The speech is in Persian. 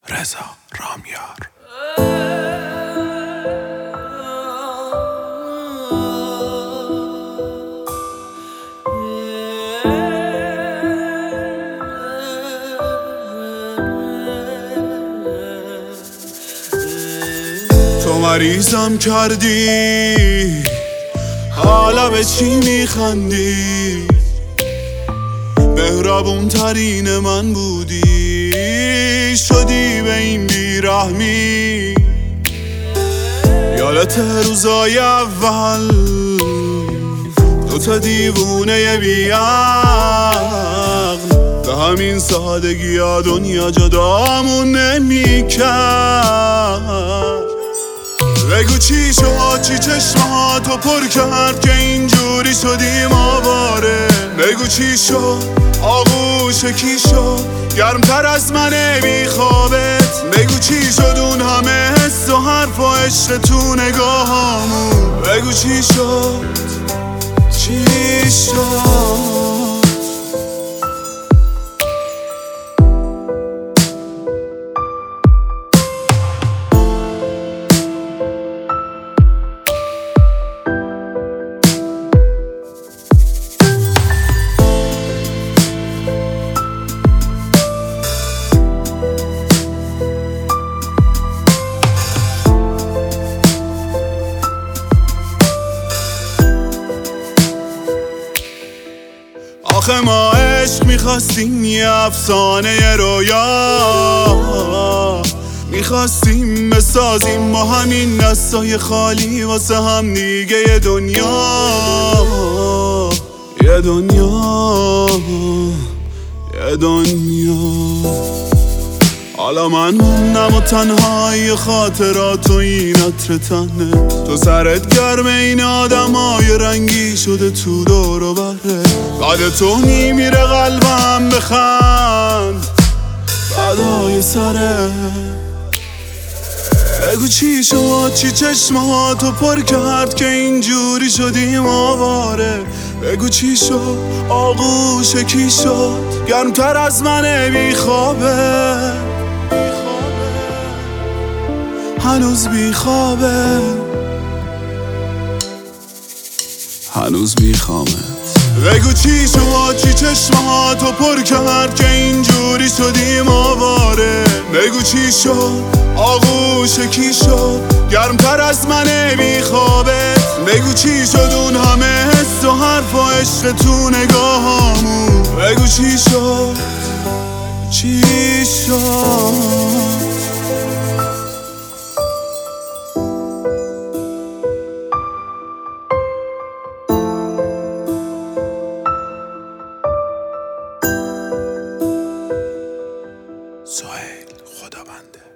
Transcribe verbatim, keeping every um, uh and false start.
رضا رامیار. تو مریضم کردی، حالا به چی میخندی؟ مهربون ترین من بودی، شدی به این بیرحمی. یادت روزای اول دوتا دیوونه بیعقل، به همین سادگی ها دنیا جدامون نمیکرد. بگو چی شد، چی چشماتو پر کرد که اینجوری شدیم آواره؟ بگو چی شد، آغوش کی شد گرمتر از من بی خوابت؟ بگو چی شد اون همه حس و حرف و عشق تو نگاهامون؟ بگو چی شد، چی شد؟ آخه ما عشق میخواستیم یه افسانه رویا، میخواستیم بسازیم با همین دستای خالی واسه هم دیگه یه دنیا، یه دنیا، یه دنیا. حالا من موندم و تنهای خاطرات و این عطر تنه، تو سرت گرم این آدم های رنگی شده تو دور و بره. بعد تو میمیره قلبم بخند فدای سره. بگو چی شد، چی چشماتو پر کرد که اینجوری شدیم آواره؟ بگو چی شد، آغوش کی شد گرمتر از من بی خوابه؟ هنوز بی خوابه، هنوز میخوامت. بگو چی شد، چی چشماتو پر کرد که اینجوری شدیم آواره؟ بگو چی شد، آغوش کی شد گرمتر از من بی خوابت؟ بگو چی شد اون همه حس و حرف و عشق تو نگاهامون؟ بگو چی شد، چی شد؟ سهیل خدابنده.